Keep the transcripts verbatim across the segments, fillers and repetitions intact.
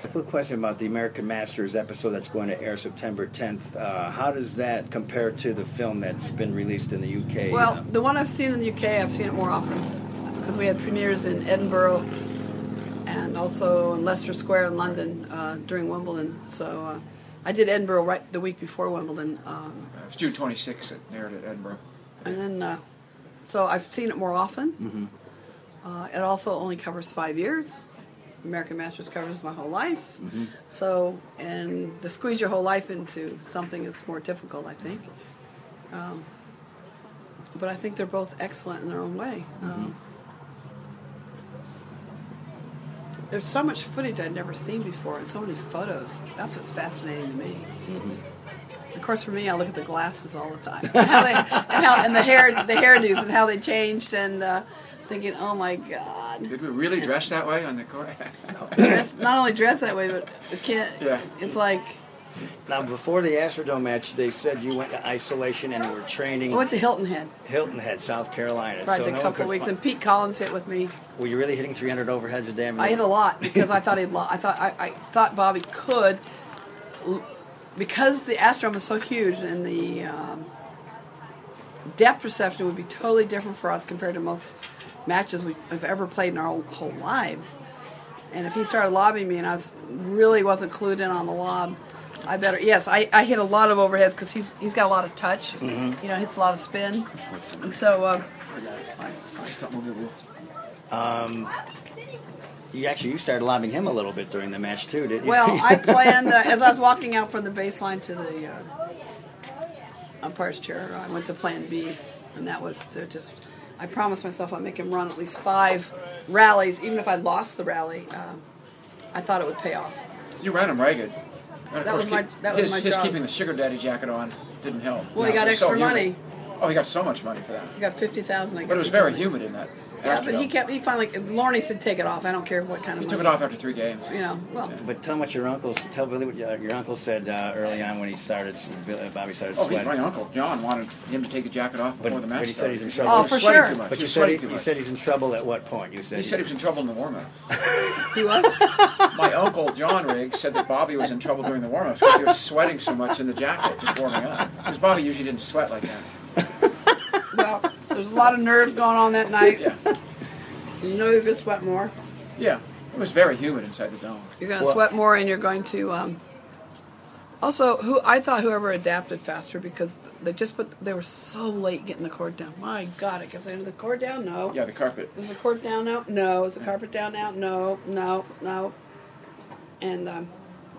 couple of questions about the American Masters episode that's going to air September tenth. Uh, how does that compare to the film that's been released in the U K? Well, uh, the one I've seen in the U K, I've seen it more often because we had premieres in Edinburgh and also in Leicester Square in London uh, during Wimbledon. So uh, I did Edinburgh right the week before Wimbledon. Um, it was June twenty-sixth it aired at Edinburgh. And then, uh, so I've seen it more often. mm-hmm. Uh, it also only covers five years. American Masters covers my whole life. Mm-hmm. So, and to squeeze your whole life into something is more difficult, I think. Um, but I think they're both excellent in their own way. Mm-hmm. Um, there's so much footage I'd never seen before and so many photos. That's what's fascinating to me. Mm-hmm. Of course, for me, I look at the glasses all the time. and, how they, and, how, and the hair, the hairdos and how they changed and uh, thinking, oh my God. Did we really dress that way on the court? dress, not only dress that way, but the kid, Yeah. it's like... Now, before the Astrodome match, they said you went to isolation and you were training I went to Hilton Head. Hilton Head, South Carolina. Right, so a no couple one could of weeks, fi- and Pete Collins hit with me. Were you really hitting three hundred overheads a day? I hit a lot because I thought he'd. Lo- I thought I, I thought Bobby could, because the Astrodome is so huge and the um, depth perception would be totally different for us compared to most matches we've ever played in our whole, whole lives. And if he started lobbing me and I was really wasn't clued in on the lob, I better. Yes, I, I hit a lot of overheads because he's he's got a lot of touch. Mm-hmm. You know, hits a lot of spin, and so. Uh, it's fine. It's fine. Just don't move the wheel. Um, you actually you started lobbing him a little bit during the match too, didn't you? Well, I planned uh, as I was walking out from the baseline to the uh, umpire's chair. I went to Plan B, and that was to just. I promised myself I'd make him run at least five rallies, even if I lost the rally. Um, I thought it would pay off. You ran him ragged. And of That course, was my- keep- that was his, my his job. keeping the sugar daddy jacket on didn't help. Well, You he know, got it was so extra humid. money. Oh, he got so much money for that. He got fifty thousand. But it was very humid in that. Yeah, but he Astrodome. kept. He finally. Lorne said, "Take it off. I don't care what kind of." He money. took it off after three games. You know. Well. But tell him what your uncle tell Billy what your, your uncle said uh, early on when he started. uh, Bobby started Oh, he, sweating. my uncle John wanted him to take the jacket off before But- the match but he said started. he's in He said trouble. he Oh, was for sweating sure. Too much. But he you was said sweating he, too you much. said he's in trouble at what point? You said He said he was in trouble in the warm-up. He was. My uncle John Riggs said that Bobby was in trouble during the warm-ups because he was sweating so much in the jacket just warming up. Because Bobby usually didn't sweat like that. Well, there's a lot of nerves going on that night. Yeah, You know you're going to sweat more. yeah. It was very humid inside the dome. You're going to Well- sweat more, and you're going to. Um, also, who I thought whoever adapted faster because they just put they were so late getting the cord down. My God, I kept saying, "Is the cord down? No. Yeah, the carpet. Is the cord down now? No. Is the carpet down now? No. No. No." And um,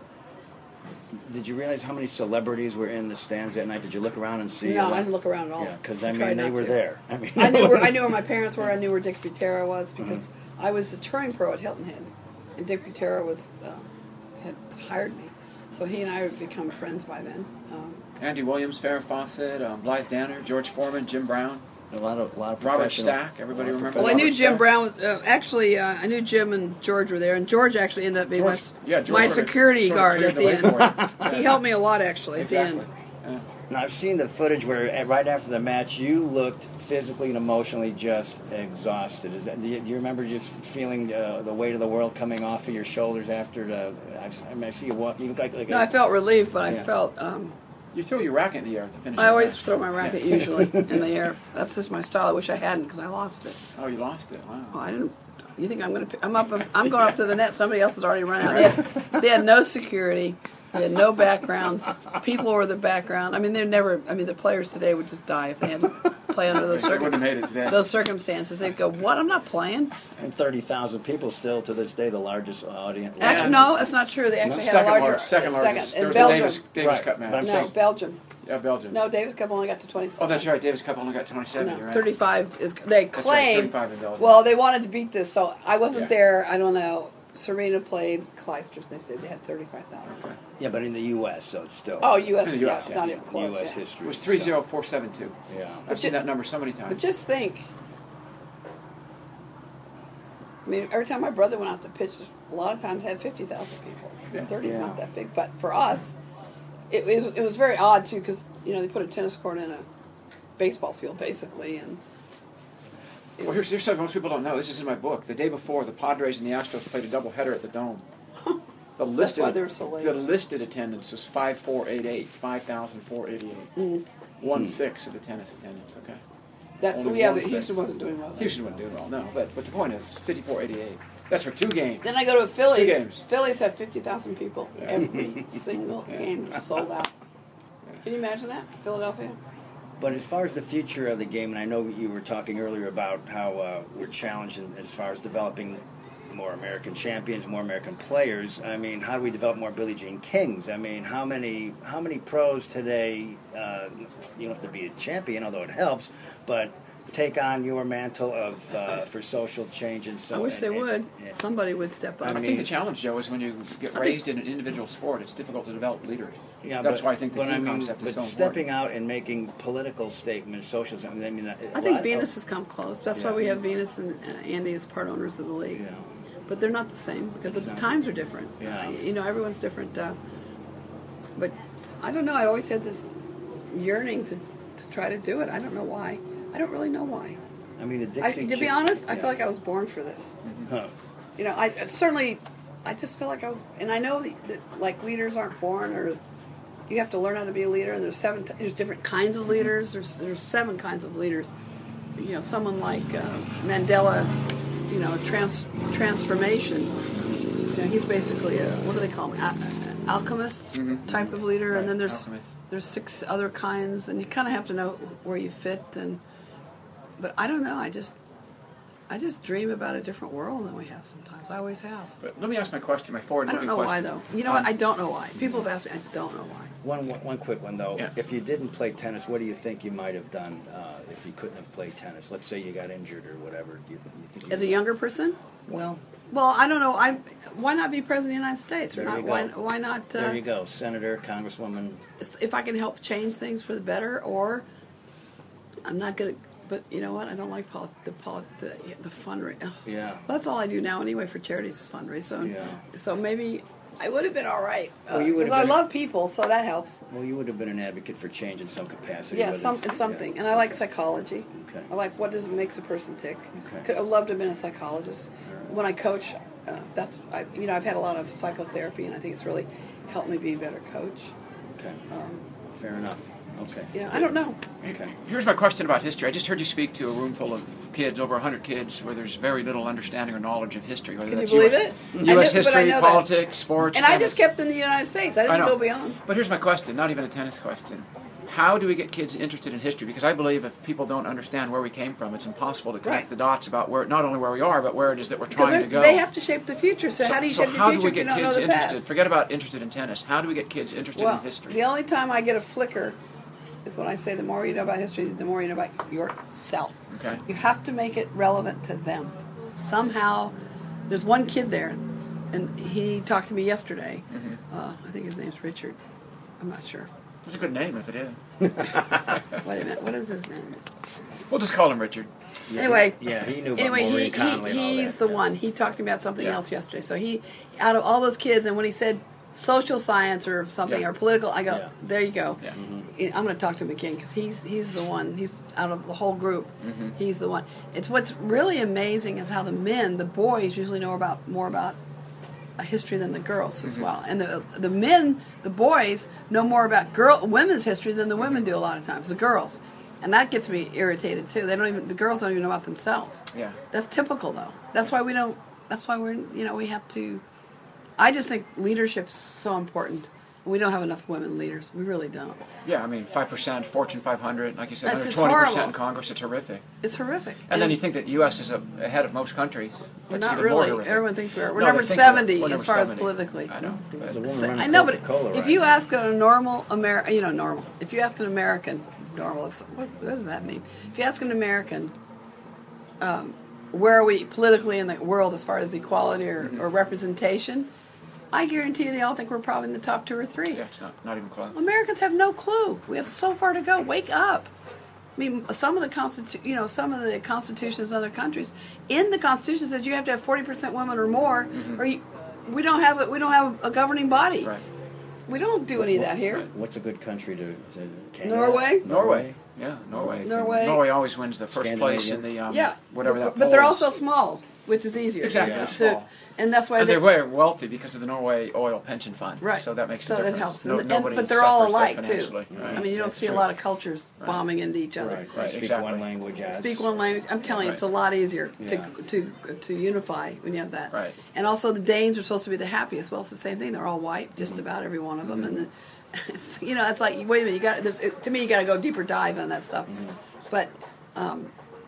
Did you realize how many celebrities were in the stands that night? Did you look around and see? no, uh, I didn't look around at all. Yeah, because I I mean tried they not were to. there. I mean, I knew where I knew where my parents were. I knew where Dick Butera was because I was a touring pro at Hilton Head, and Dick Butera was uh, had hired me, so he and I had become friends by then. Um, Andy Williams, Farrah Fawcett, um, Blythe Danner, George Foreman, Jim Brown, a lot of a lot of Robert professional- Stack. Everybody a lot of remember well, I Robert knew Jim Stack? Brown. Was, uh, actually, uh, I knew Jim and George were there, and George actually ended up being George, my, yeah, George my sort of- security sort of guard cleared at the way end. for it. He Yeah. helped me a lot actually at Exactly. the end. Yeah. Now I've seen the footage where uh, right after the match you looked physically and emotionally just exhausted. Is that, do, you, do you remember just feeling uh, the weight of the world coming off of your shoulders after the? I've, I mean, I see you walk. You look like like No, a, I felt relieved, but I Yeah. felt. Um, You throw your racket in the air at the finish. I of the always match. throw my racket Yeah. usually in the air. That's just my style. I wish I hadn't because I lost it. Oh, you lost it. Wow. Well, I didn't. You think I'm going to? I'm up. I'm going up to the net. Somebody else has already run out. They had, they had no security. They had no background. People were the background. I mean, they're never. I mean, the players today would just die if they had to play under those, They wouldn't have circum- made it today. those circumstances. They'd go, "What? I'm not playing." and thirty thousand people still to this day the largest audience. Yeah. Actually, no, that's not true. They actually had a second larger. largest, second largest. There in was Belgium. a Davis, Davis Right, Cup but match. I'm No, saying- Belgium. Yeah, Belgium. No, Davis Cup only got to twenty-seven. Oh, that's right. Davis Cup only got twenty-seven. No, You're right. thirty-five is. They That's right, claim. thirty-five in Belgium. Well, they wanted to beat this, so I wasn't Yeah. there. I don't know. Serena played Clijsters. They said they had thirty-five thousand. Okay. Yeah, but in the U S, so it's still Oh, U S. In the Yeah, U S, it's yeah, not yeah. even close. U S yeah. history. It was three zero four seven two. So, yeah. I've seen that number so many times. But just think. I mean, every time my brother went out to pitch, a lot of times had fifty thousand people. Yeah. thirty is Yeah. not that big, but for us, it, it, was- it was very odd too because you know they put a tennis court in a baseball field basically, and Well, here's, here's something most people don't know. This is in my book. The day before, the Padres and the Astros played a doubleheader at the Dome. The listed, why they were so late. The listed attendance was five thousand four hundred eighty-eight, five thousand four hundred eighty-eight. Mm. One sixth of the tennis attendance, okay? That, Only yeah, one but sixth. Houston wasn't doing well. Then. Houston wouldn't do well, no. But, but the point is, fifty-four eighty-eight. That's for two games. Then I go to Phillies. Two games. Phillies have fifty thousand people. Yeah. Every single Yeah. game is sold out. Can you imagine that? Philadelphia? But as far as the future of the game, and I know you were talking earlier about how uh, we're challenged in, as far as developing more American champions, more American players. I mean, how do we develop more Billie Jean Kings? I mean, how many how many pros today, uh, you don't have to be a champion, although it helps, but take on your mantle of uh, for social change and so I wish and, they and, would. and- Somebody would step up. I I think mean- the challenge, Joe, is when you get I raised in an individual sport, it's difficult to develop leaders. Yeah, That's but, why I think the but team I mean, concept but is so stepping important. out and making political statements, social. I mean, I, mean, a I think lot Venus of, has come close. That's Yeah. why we have Venus and uh, Andy as part owners of the league. Yeah. But they're not the same because but It's the not. times are different. Yeah. Uh, you know, everyone's different. Uh, but I don't know. I always had this yearning to, to try to do it. I don't know why. I don't really know why. I mean, the I, Dixie. to be Chick- honest, I yeah. feel like I was born for this. Huh. You know, I certainly, I just feel like I was, and I know that, that like leaders aren't born, or you have to learn how to be a leader. And there's seven, t- there's different kinds of leaders. There's there's seven kinds of leaders. You know, someone like uh, Mandela, you know, trans transformation. You know, he's basically a what do they call him? A- alchemist Mhm. type of leader. Right, And then there's alchemist. there's six other kinds, and you kind of have to know where you fit. And but I don't know. I just I just dream about a different world than we have sometimes. I always have. But let me ask my question, my I forward-looking don't know question. why, though. You know what? Um, I don't know why. People have asked me. I don't know why. One, one one quick one though. Yeah. If you didn't play tennis, what do you think you might have done uh, if you couldn't have played tennis? Let's say you got injured or whatever. Do you, th- you think? you As a would- younger person, Well, well, I don't know. I why not be president of the United States? Or There not, you go. why why not? Uh, there you go, senator, congresswoman. If I can help change things for the better, or I'm not gonna. But you know what? I don't like poli- the poli- the, the fundraising. Yeah. That's all I do now anyway for charities is fundraise. So Yeah. so maybe I would have been all right. Well, you would have I been- love people, so that helps. Well, you would have been an advocate for change in some capacity. Yeah, whether some it's- it's something. yeah. And I like psychology. Okay. I like what does makes a person tick. Okay. Could have loved to have been a psychologist. Alright. When I coach, uh, that's I, you know I've had a lot of psychotherapy, and I think it's really helped me be a better coach. Okay. Um, Fair enough. Okay. you know, I don't know. Okay. Here's my question about history. I just heard you speak to a room full of kids, over one hundred kids, where there's very little understanding or knowledge of history. Whether Can you that's believe U S, it? I U S know- but I history, know that. politics, sports. And I tennis. just kept in the United States. I I didn't know. go beyond. But here's my question, not even a tennis question. How do we get kids interested in history? Because I believe if people don't understand where we came from, it's impossible to connect Right. the dots about where, not only where we are, but where it is that we're Because trying to go. they have to shape the future. So, So- how do you so shape the how future do we if you get don't know kids the interested? past? Forget about interested in tennis. How do we get kids interested Well, in history? the only time I get a flicker is when I say the more you know about history, the more you know about yourself. Okay. You have to make it relevant to them. Somehow, there's one kid there, and he talked to me yesterday. Mm-hmm. Uh, I think his name's Richard. I'm not sure. It's a good name if it is. Wait a minute. What is his name? We'll just call him Richard. Yeah, Anyway. he- yeah, he knew about Anyway, he, Maureen he Conley and all he's that. the one. He talked to me about something Yeah. else yesterday. So he, out of all those kids, and when he said social science or something Yeah. or political, I go, Yeah. there you go. Yeah. I'm going to talk to him again because he's he's the one. He's out of the whole group. Mm-hmm. He's the one. It's what's really amazing is how the men, the boys, usually know about more about a history than the girls as Mm-hmm. well. And the the men, the boys, know more about girl women's history than the women do a lot of times. The girls, and that gets me irritated too. They don't even the girls don't even know about themselves. Yeah. That's typical though. That's why we don't. That's why we're you know we have to. I just think leadership's so important. We don't have enough women leaders. We really don't. Yeah, I mean, five percent, Fortune five hundred, like you said, That's one hundred just twenty percent in horrible. Congress, it's horrific. It's horrific. And then you think that U S is a, ahead of most countries. We're That's not even more really. horrific. Everyone thinks we're. We're No, number they think we're- seventy we're as number far as seventy. politically. I know. There's a but- woman running I know, but Coca-Cola if right you now. ask a normal American, you know, normal. If you ask an American, normal. It's, what, what does that mean? If you ask an American, um, where are we politically in the world as far as equality or, Mm-hmm. or representation? I guarantee you, they all think we're probably in the top two or three. Yeah, it's not, not even close. Americans have no clue. We have so far to go. Wake up. I mean, some of the constitu- you know, some of the constitutions in other countries, in the Constitution says you have to have forty percent women or more, or you, we don't have a, we don't have a governing body. Right. We don't do any of that here. Right. What's a good country to, to Canada? Norway? Norway. Yeah, Norway. Norway. Norway always wins the first place in the, um, Yeah, whatever that but they're polls. also small. which is easier. Exactly, To- it's to- small. and that's why And they, they're very wealthy because of the Norway oil pension fund. right. So that makes so a difference. that helps. No, and, nobody and, but they're all suffers alike too. financially, right. I mean, you don't That's see true. a lot of cultures Right. bombing into each other. Right. Right, Speak exactly. one language. Yeah, Speak it's- one language. I'm telling you, it's a Right. lot easier to, Yeah. to to unify when you have that. Right. And also, the Danes are supposed to be the happiest. Well, it's the same thing. They're all white, just Mm-hmm. about every one of them. And the, it's, you know, it's like, wait a minute. You got there's it, to me, you got to go deeper dive on that stuff. Mm-hmm. But um,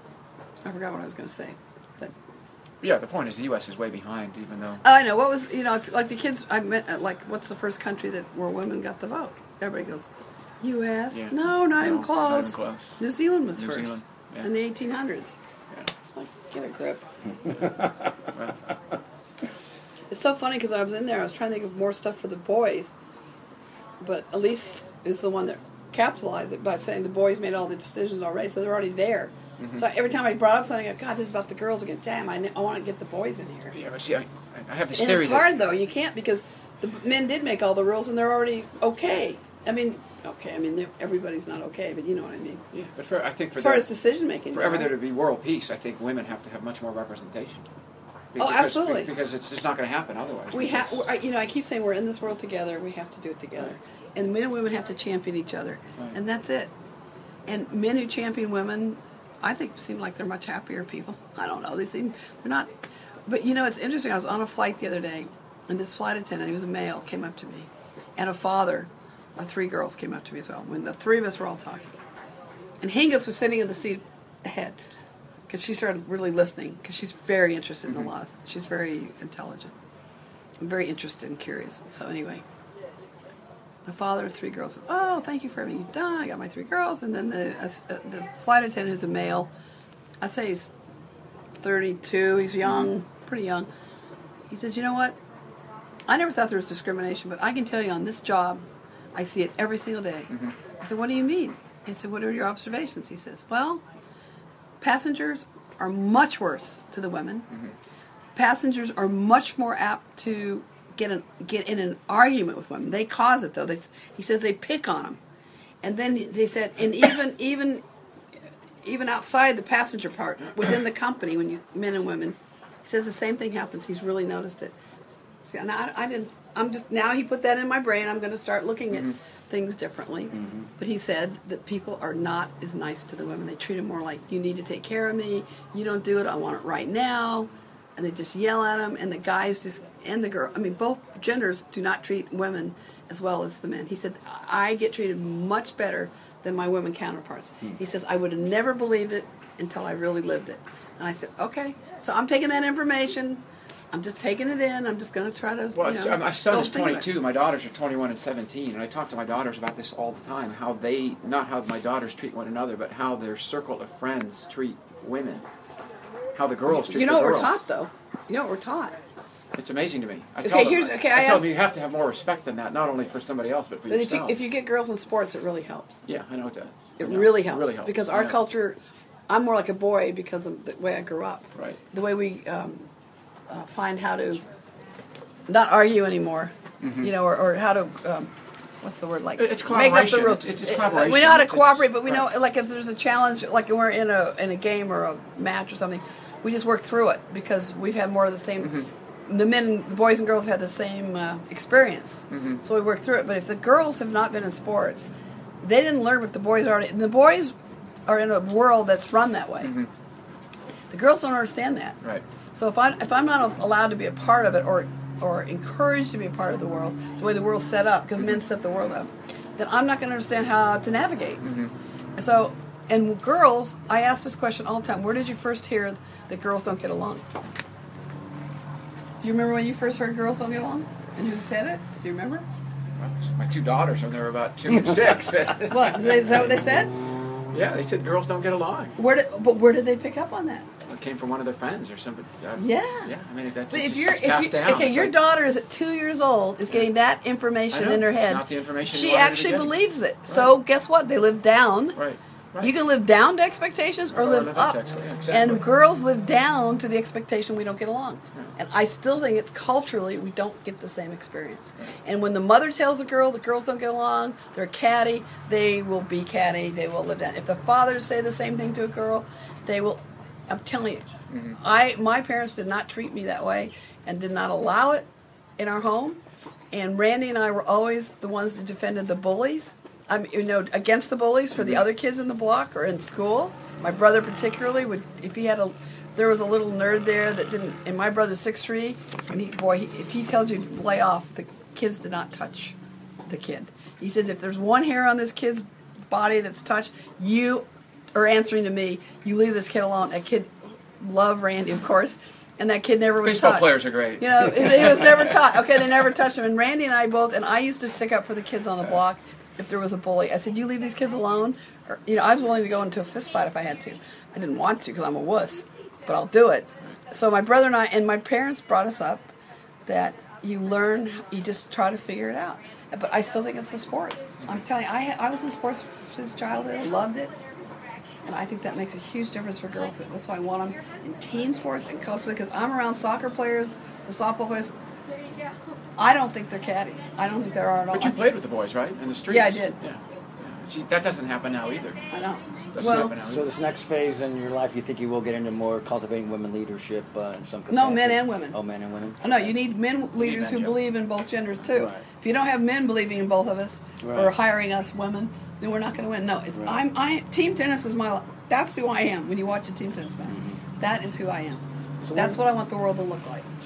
I forgot what I was going to say. But Yeah, the point is the U S is way behind, even though. oh, I know what was you know like the kids I met uh, like what's the first country that where women got the vote? Everybody goes, U S Yeah. No, not No, even not close. even close. New Zealand was New first Zealand, yeah. in the eighteen hundreds. Yeah. It's like, get a grip. Right. It's so funny because I was in there, I was trying to think of more stuff for the boys, but Elise is the one that capsulized it by saying the boys made all the decisions already, so they're already there. Mm-hmm. So every time I brought up something, I go, God, this is about the girls again. Damn, I, I want to get the boys in here. Yeah, but see, I, I have this And theory it's that- hard though. You can't because the men did make all the rules and they're already okay. I mean, okay. I mean, they're- everybody's not okay, but you know what I mean. Yeah, but for, I think for As far there- as decision making, for ever there to be world peace, I think women have to have much more representation. Be- Oh, because, absolutely. Because it's just not going to happen otherwise. we have. Because- You know, I keep saying we're in this world together. We have to do it together, and men and women have to champion each other, Right. and that's it. And men who champion women, I think, seem like they're much happier people. I don't know. They seem they're not. But you know, it's interesting. I was on a flight the other day, and this flight attendant, he was a male, came up to me, and a father, uh, three girls came up to me as well. When the three of us were all talking, and Hingis was sitting in the seat ahead, because she started really listening, because she's very interested in a lot of. She's very intelligent, and very interested and curious. So anyway. The father of three girls said, "Oh, thank you for everything you've done. I got my three girls." And then the uh, the flight attendant, who's a male, I say he's thirty-two. He's young, pretty young. He says, "You know what? I never thought there was discrimination, but I can tell you on this job, I see it every single day." Mm-hmm. I said, "What do you mean?" He said, "What are your observations?" He says, "Well, passengers are much worse to the women. Mm-hmm. Passengers are much more apt to get an, get in an argument with women. They cause it though. They, he says they pick on them, and then they said, and even even even outside the passenger part within the company, when you men and women, he says the same thing happens. He's really noticed it. See, and I, I didn't. I'm just now he put that in my brain. I'm going to start looking at things differently. Mm-hmm. But he said that people are not as nice to the women. They treat them more like, you need to take care of me. You don't do it. I want it right now. And they just yell at them. And the guys just, and the girl, I mean, both genders do not treat women as well as the men. He said, I get treated much better than my women counterparts. Hmm. He says, I would have never believed it until I really lived it. And I said, okay. So I'm taking that information. I'm just taking it in. I'm just going to try to, Well, you know, my son don't is think of it. twenty-two. My daughters are twenty-one and seventeen, and I talk to my daughters about this all the time. How they, not how my daughters treat one another, but how their circle of friends treat women. How the girls treat You know the what girls. we're taught, though? You know what we're taught? It's amazing to me. I Okay, tell them, here's- okay, I, I tell asked- them you have to have more respect than that, not only for somebody else, but for But if you, yourself. if you get girls in sports, it really helps. yeah, I know it does. It I know. really helps. It really helps. Because I our know. culture, I'm more like a boy because of the way I grew up. Right. The way we um, uh, find how to not argue anymore, you know, or, or how to, um, what's the word, like, It's make up the collaboration. rules. It's- it's Uh, collaboration. We know how to It's- cooperate, but we know, right. like, if there's a challenge, like we're in a in a game or a match or something, we just work through it because we've had more of the same. Mm-hmm. The men, the boys and girls have had the same uh, experience, Mm-hmm. so we work through it. But if the girls have not been in sports, they didn't learn what the boys already. And the boys are in a world that's run that way. Mm-hmm. The girls don't understand that. Right. So if I if I'm not allowed to be a part of it or or encouraged to be a part of the world, the way the world's set up, because men set the world up, then I'm not going to understand how to navigate. Mm-hmm. And so, and girls, I ask this question all the time: where did you first hear that girls don't get along? Do you remember when you first heard girls don't get along? And who said it? Do you remember? Well, my two daughters, when they were about two and six. What is that? What they said? Yeah, they said girls don't get along. Where did? But where did they pick up on that? It came from one of their friends or somebody. Uh, Yeah. Yeah, I mean, that's But it's if just you're, it's if passed you down. okay, It's your like- daughter is at two years old, is getting that information I know. in her It's head. not the information you she wanted her to actually get. believes it. So guess what? They live down. Right. Right. You can live down to expectations or, Or live live up. up to ex- yeah, exactly. And girls live down to the expectation we don't get along. And I still think it's culturally we don't get the same experience. And when the mother tells a girl the girls don't get along, they're catty, they will be catty, they will live down. If the fathers say the same thing to a girl, they will I'm telling you, Mhm. I my parents did not treat me that way and did not allow it in our home. And Randy and I were always the ones that defended the bullies. I mean, you know, against the bullies for the other kids in the block or in school. My brother particularly would, if he had a, there was a little nerd there that didn't. And my brother's six three, and he, boy, he, if he tells you to lay off, the kids did not touch the kid. He says if there's one hair on this kid's body that's touched, you are answering to me. You leave this kid alone. That kid loved Randy, of course. And that kid never was Baseball touched. players are great. You know, he was never taught. Okay, they never touched him. And Randy and I both, and I used to stick up for the kids on the block if there was a bully. I said, you leave these kids alone. Or, you know, I was willing to go into a fist fight if I had to. I didn't want to because I'm a wuss, but I'll do it. So my brother and I, and my parents brought us up that you learn, you just try to figure it out. But I still think it's the sports. I'm telling you, I, had, I was in sports since childhood. I loved it. And I think that makes a huge difference for girls. That's why I want them in team sports and culture, because I'm around soccer players, the softball players. I don't think they're catty. I don't think there are at all. But you played with the boys, right? In the streets? Yeah, I did. Yeah. yeah. Gee, that doesn't happen now either. I know. Doesn't Well, happen now So either. this next phase in your life, you think you will get into more cultivating women leadership uh, in some capacity? No, men and women. Oh, men and women? no, you need men leaders men, who yeah. believe in both genders, too. Right. If you don't have men believing in both of us or Right. hiring us women, then we're not going to win. No, it's Right. I'm I team tennis is my that's who I am when you watch a team tennis match. That is who I am. So That's when- what I want the world to look like.